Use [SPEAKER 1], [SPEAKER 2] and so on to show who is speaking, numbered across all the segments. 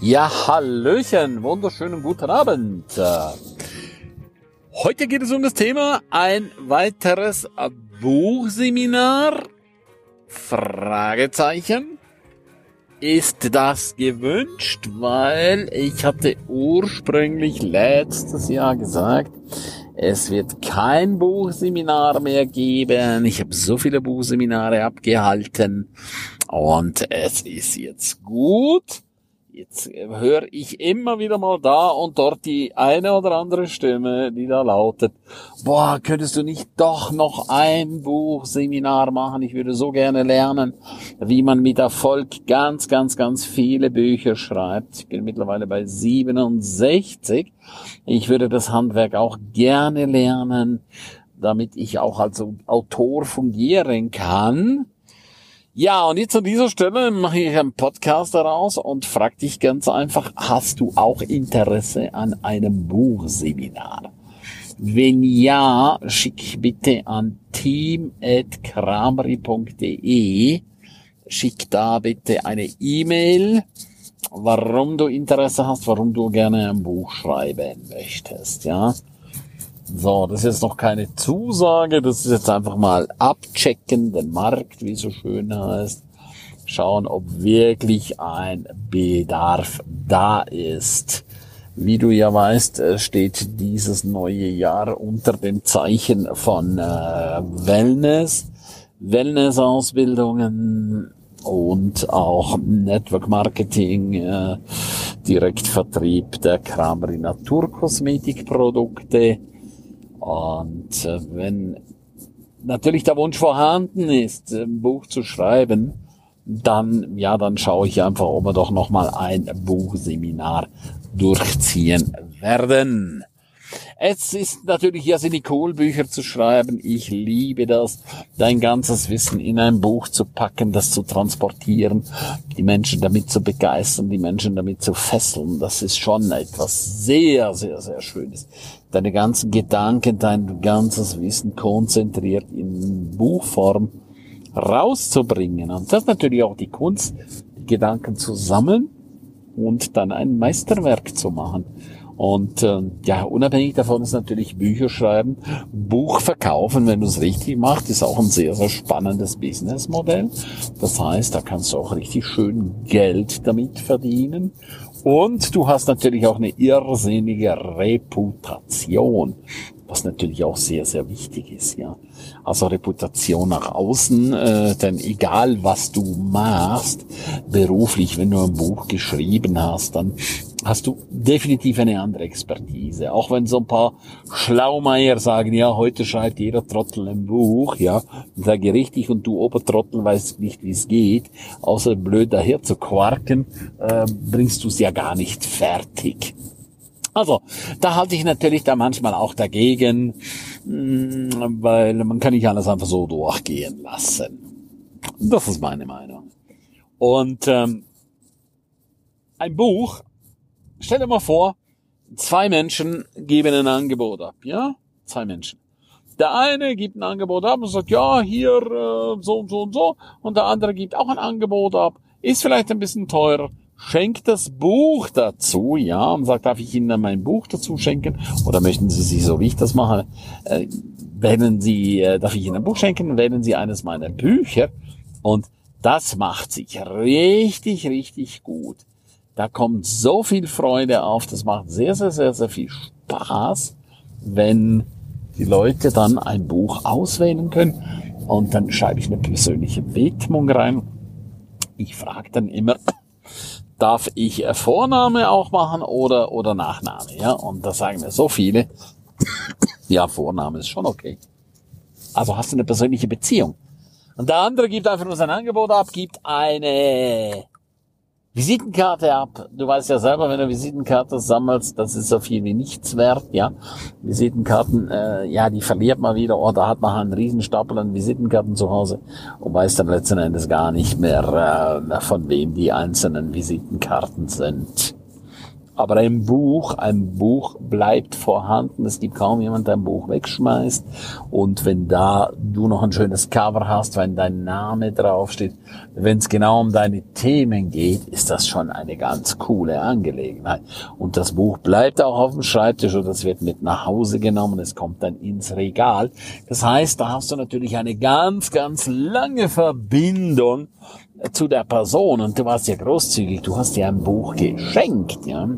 [SPEAKER 1] Ja, hallöchen, wunderschönen guten Abend. Heute geht es um das Thema ein weiteres Buchseminar? Fragezeichen. Ist das gewünscht? Weil ich hatte ursprünglich letztes Jahr gesagt, es wird kein Buchseminar mehr geben. Ich habe so viele Buchseminare abgehalten und es ist jetzt gut. Jetzt höre ich immer wieder mal da und dort die eine oder andere Stimme, die da lautet, boah, könntest du nicht doch noch ein Buchseminar machen? Ich würde so gerne lernen, wie man mit Erfolg ganz viele Bücher schreibt. Ich bin mittlerweile bei 67. Ich würde das Handwerk auch gerne lernen, damit ich auch als Autor fungieren kann. Ja, und jetzt an dieser Stelle mache ich einen Podcast daraus und frage dich ganz einfach, hast du auch Interesse an einem Buchseminar? Wenn ja, schick bitte an team@kramri.de, schick da bitte eine E-Mail, warum du Interesse hast, warum du gerne ein Buch schreiben möchtest, ja. So, das ist jetzt noch keine Zusage, das ist jetzt einfach mal abchecken, den Markt, wie es so schön heißt, schauen, ob wirklich ein Bedarf da ist. Wie du ja weißt, steht dieses neue Jahr unter dem Zeichen von Wellness-Ausbildungen und auch Network Marketing, Direktvertrieb der Kramri Naturkosmetikprodukte. Und wenn natürlich der Wunsch vorhanden ist, ein Buch zu schreiben, dann schaue ich einfach, ob wir doch nochmal ein Buchseminar durchziehen werden. Es ist natürlich irrsinnig cool, Bücher zu schreiben. Ich liebe das, dein ganzes Wissen in ein Buch zu packen, das zu transportieren, die Menschen damit zu begeistern, die Menschen damit zu fesseln. Das ist schon etwas sehr Schönes. Deine ganzen Gedanken, dein ganzes Wissen konzentriert in Buchform rauszubringen. Und das ist natürlich auch die Kunst, die Gedanken zu sammeln und dann ein Meisterwerk zu machen. Und unabhängig davon ist natürlich Bücher schreiben, Buch verkaufen, wenn du es richtig machst, ist auch ein sehr spannendes Businessmodell. Das heißt, da kannst du auch richtig schön Geld damit verdienen. Und du hast natürlich auch eine irrsinnige Reputation, was natürlich auch sehr wichtig ist, ja. Also Reputation nach außen, denn egal was du machst, beruflich, wenn du ein Buch geschrieben hast, dann hast du definitiv eine andere Expertise. Auch wenn so ein paar Schlaumeier sagen, ja, heute schreibt jeder Trottel ein Buch, ja, dann sage ich richtig, und du Obertrottel weißt nicht, wie es geht, außer blöd daher zu quarken, bringst du es ja gar nicht fertig. Also, da halte ich natürlich da manchmal auch dagegen, weil man kann nicht alles einfach so durchgehen lassen. Das ist meine Meinung. Und ein Buch, stell dir mal vor, 2 Menschen geben ein Angebot ab, ja? 2 Menschen. Der eine gibt ein Angebot ab und sagt, ja, hier so und so und so. Und der andere gibt auch ein Angebot ab, ist vielleicht ein bisschen teurer, schenkt das Buch dazu, ja, und sagt, darf ich Ihnen dann mein Buch dazu schenken? Oder möchten Sie sich, so wie ich das mache, darf ich Ihnen ein Buch schenken? Wählen Sie eines meiner Bücher. Und das macht sich richtig gut. Da kommt so viel Freude auf, das macht sehr viel Spaß, wenn die Leute dann ein Buch auswählen können. Und dann schreibe ich eine persönliche Widmung rein. Ich frage dann immer, darf ich Vorname auch machen oder Nachname, ja? Und da sagen mir so viele, ja, Vorname ist schon okay. Also hast du eine persönliche Beziehung. Und der andere gibt einfach nur sein Angebot ab, gibt eine Visitenkarte ab. Du weißt ja selber, wenn du Visitenkarte sammelst, das ist so viel wie nichts wert, ja. Visitenkarten, die verliert man wieder, oder hat man einen Riesenstapel an Visitenkarten zu Hause und weiß dann letzten Endes gar nicht mehr, von wem die einzelnen Visitenkarten sind. Aber ein Buch bleibt vorhanden. Es gibt kaum jemand, der ein Buch wegschmeißt. Und wenn da du noch ein schönes Cover hast, wenn dein Name draufsteht, wenn es genau um deine Themen geht, ist das schon eine ganz coole Angelegenheit. Und das Buch bleibt auch auf dem Schreibtisch oder es wird mit nach Hause genommen. Es kommt dann ins Regal. Das heißt, da hast du natürlich eine ganz, ganz lange Verbindung zu der Person, und du warst ja großzügig, du hast dir ein Buch geschenkt, ja.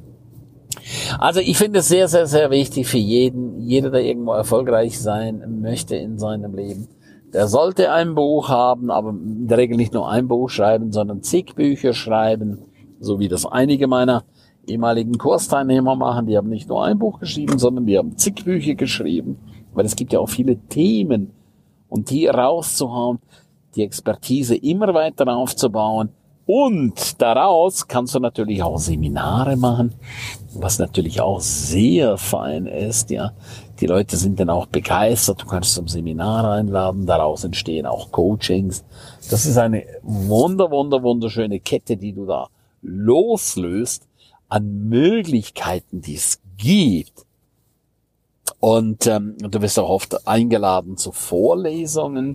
[SPEAKER 1] Also ich finde es sehr, sehr, sehr wichtig für jeder, der irgendwo erfolgreich sein möchte in seinem Leben. Der sollte ein Buch haben, aber in der Regel nicht nur ein Buch schreiben, sondern zig Bücher schreiben, so wie das einige meiner ehemaligen Kursteilnehmer machen. Die haben nicht nur ein Buch geschrieben, sondern die haben zig Bücher geschrieben, weil es gibt ja auch viele Themen, und die rauszuhauen, die Expertise immer weiter aufzubauen, und daraus kannst du natürlich auch Seminare machen, was natürlich auch sehr fein ist, ja. Die Leute sind dann auch begeistert, du kannst zum Seminar einladen, daraus entstehen auch Coachings. Das ist eine wunderschöne Kette, die du da loslöst an Möglichkeiten, die es gibt. Und du wirst auch oft eingeladen zu Vorlesungen.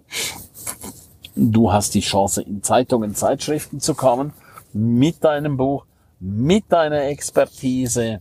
[SPEAKER 1] Du hast die Chance, in Zeitungen, Zeitschriften zu kommen, mit deinem Buch, mit deiner Expertise.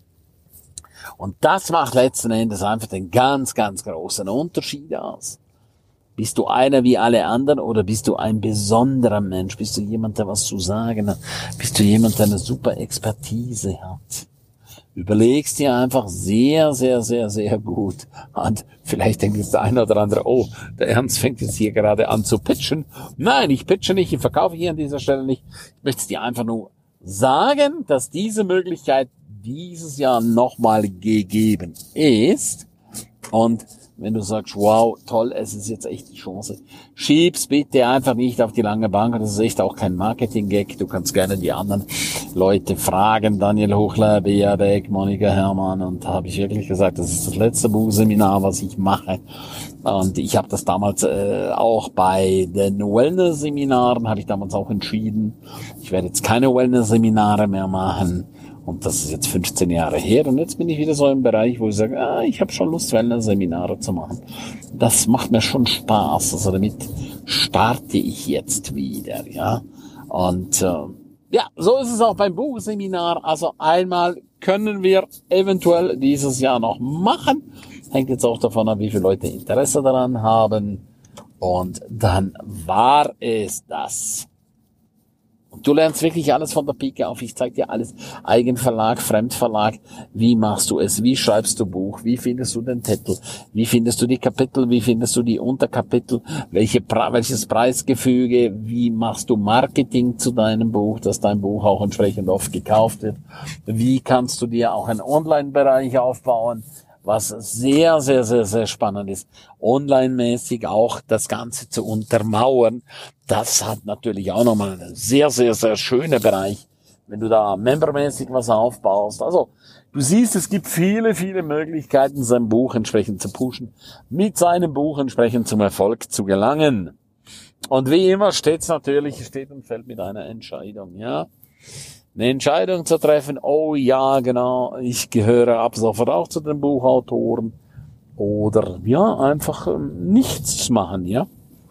[SPEAKER 1] Und das macht letzten Endes einfach den ganz, ganz großen Unterschied aus. Bist du einer wie alle anderen oder bist du ein besonderer Mensch? Bist du jemand, der was zu sagen hat? Bist du jemand, der eine super Expertise hat? Überlegst dir einfach sehr, sehr, sehr, sehr gut. Und vielleicht denkt jetzt der eine oder andere, oh, der Ernst fängt jetzt hier gerade an zu pitchen. Nein, ich pitche nicht, ich verkaufe hier an dieser Stelle nicht. Ich möchte dir einfach nur sagen, dass diese Möglichkeit dieses Jahr nochmal gegeben ist. Und wenn du sagst, wow, toll, es ist jetzt echt die Chance, schieb's bitte einfach nicht auf die lange Bank. Das ist echt auch kein Marketing-Gag. Du kannst gerne die anderen Leute fragen, Daniel Hochler, Bea Beck, Monika Herrmann, und da habe ich wirklich gesagt, das ist das letzte Buchseminar, was ich mache. Und ich habe das damals auch bei den Wellness-Seminaren, habe ich damals auch entschieden, ich werde jetzt keine Wellness-Seminare mehr machen. Und das ist jetzt 15 Jahre her. Und jetzt bin ich wieder so im Bereich, wo ich sage, ich habe schon Lust, Wellness-Seminare zu machen. Das macht mir schon Spaß. Also damit starte ich jetzt wieder, ja. Und ja, so ist es auch beim Buchseminar. Also einmal können wir eventuell dieses Jahr noch machen. Hängt jetzt auch davon ab, wie viele Leute Interesse daran haben. Und dann war es das. Du lernst wirklich alles von der Pike auf. Ich zeige dir alles. Eigenverlag, Fremdverlag. Wie machst du es? Wie schreibst du Buch? Wie findest du den Titel? Wie findest du die Kapitel? Wie findest du die Unterkapitel? Welches Preisgefüge? Wie machst du Marketing zu deinem Buch, dass dein Buch auch entsprechend oft gekauft wird? Wie kannst du dir auch einen Online-Bereich aufbauen? Was sehr, sehr, sehr, sehr spannend ist, online-mäßig auch das Ganze zu untermauern. Das hat natürlich auch nochmal einen sehr, sehr, sehr schönen Bereich, wenn du da membermäßig was aufbaust. Also, du siehst, es gibt viele, viele Möglichkeiten, sein Buch entsprechend zu pushen, mit seinem Buch entsprechend zum Erfolg zu gelangen. Und wie immer steht und fällt mit einer Entscheidung, ja. Eine Entscheidung zu treffen, oh ja, genau, ich gehöre ab sofort auch zu den Buchautoren, oder ja, einfach nichts machen, ja.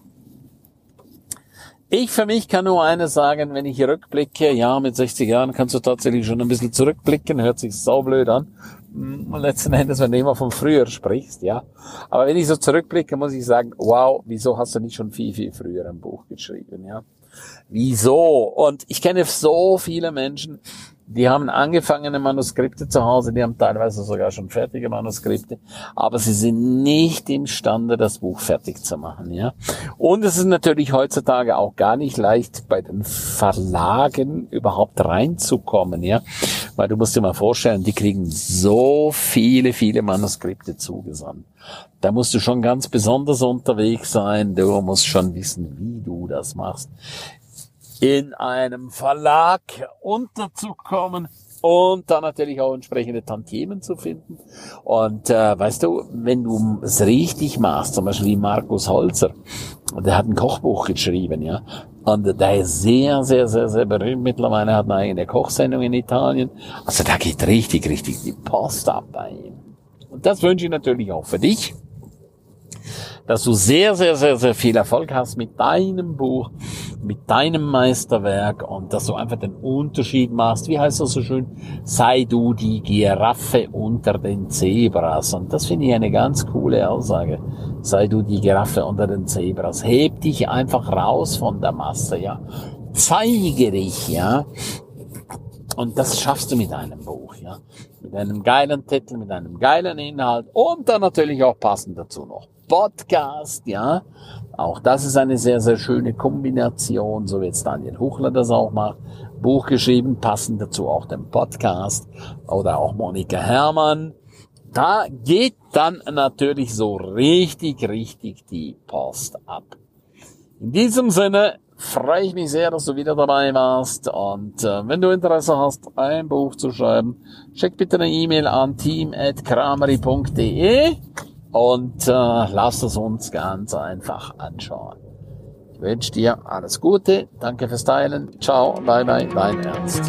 [SPEAKER 1] Ich für mich kann nur eines sagen, wenn ich rückblicke, ja, mit 60 Jahren kannst du tatsächlich schon ein bisschen zurückblicken, hört sich saublöd an, letzten Endes, wenn du immer von früher sprichst, ja. Aber wenn ich so zurückblicke, muss ich sagen, wow, wieso hast du nicht schon viel, viel früher ein Buch geschrieben, ja. Wieso? Und ich kenne so viele Menschen, die haben angefangene Manuskripte zu Hause, die haben teilweise sogar schon fertige Manuskripte, aber sie sind nicht imstande, das Buch fertig zu machen, ja. Und es ist natürlich heutzutage auch gar nicht leicht, bei den Verlagen überhaupt reinzukommen, ja. Weil du musst dir mal vorstellen, die kriegen so viele, viele Manuskripte zugesandt. Da musst du schon ganz besonders unterwegs sein, du musst schon wissen, wie du das machst, in einem Verlag unterzukommen und dann natürlich auch entsprechende Tantiemen zu finden. Und weißt du, wenn du es richtig machst, zum Beispiel wie Markus Holzer, der hat ein Kochbuch geschrieben, ja, Und der ist sehr, sehr, sehr, sehr berühmt. Mittlerweile hat eine eigene Kochsendung in Italien. Also da geht richtig die Post ab bei ihm. Und das wünsche ich natürlich auch für dich, dass du sehr, sehr, sehr, sehr viel Erfolg hast mit deinem Buch, mit deinem Meisterwerk und dass du einfach den Unterschied machst. Wie heißt das so schön? Sei du die Giraffe unter den Zebras. Und das finde ich eine ganz coole Aussage. Sei du die Giraffe unter den Zebras. Heb dich einfach raus von der Masse, ja. Zeige dich, ja. Und das schaffst du mit einem Buch, ja. Mit einem geilen Titel, mit einem geilen Inhalt und dann natürlich auch passend dazu noch Podcast, ja. Auch das ist eine sehr, sehr schöne Kombination, so wie jetzt Daniel Huchler das auch macht. Buch geschrieben, passend dazu auch den Podcast oder auch Monika Herrmann. Da geht dann natürlich so richtig die Post ab. In diesem Sinne freue ich mich sehr, dass du wieder dabei warst und wenn du Interesse hast, ein Buch zu schreiben, schick bitte eine E-Mail an team@krameri.de und lass es uns ganz einfach anschauen. Ich wünsche dir alles Gute, danke fürs Teilen, ciao, bye bye, dein Ernst.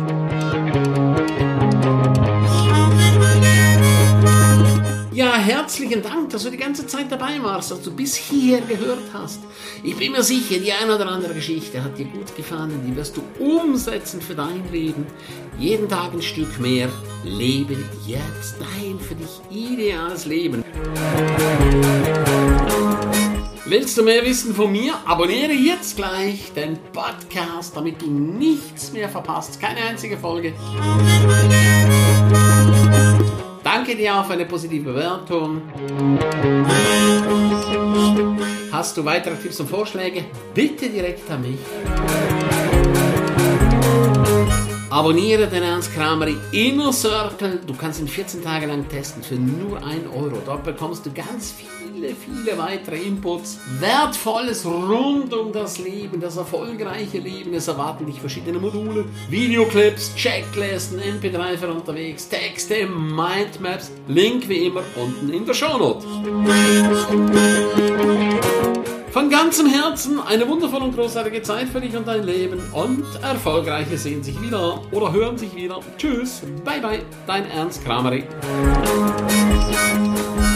[SPEAKER 2] Ja, herzlichen Dank, dass du die ganze Zeit dabei warst, dass du bis hierher gehört hast. Ich bin mir sicher, die eine oder andere Geschichte hat dir gut gefallen, die wirst du umsetzen für dein Leben. Jeden Tag ein Stück mehr. Lebe jetzt dein für dich ideales Leben. Willst du mehr wissen von mir? Abonniere jetzt gleich den Podcast, damit du nichts mehr verpasst. Keine einzige Folge. Danke dir auch für eine positive Bewertung. Hast du weitere Tipps und Vorschläge? Bitte direkt an mich. Abonniere den Ernst Krameri Inner Circle. Du kannst ihn 14 Tage lang testen für nur 1 Euro. Dort bekommst du ganz viele weitere Inputs. Wertvolles rund um das Leben, das erfolgreiche Leben. Es erwarten dich verschiedene Module, Videoclips, Checklisten, MP3 für unterwegs, Texte, Mindmaps. Link wie immer unten in der Shownote. Von ganzem Herzen eine wundervolle und großartige Zeit für dich und dein Leben und Erfolgreiche sehen sich wieder oder hören sich wieder. Tschüss, bye bye, dein Ernst Krameri.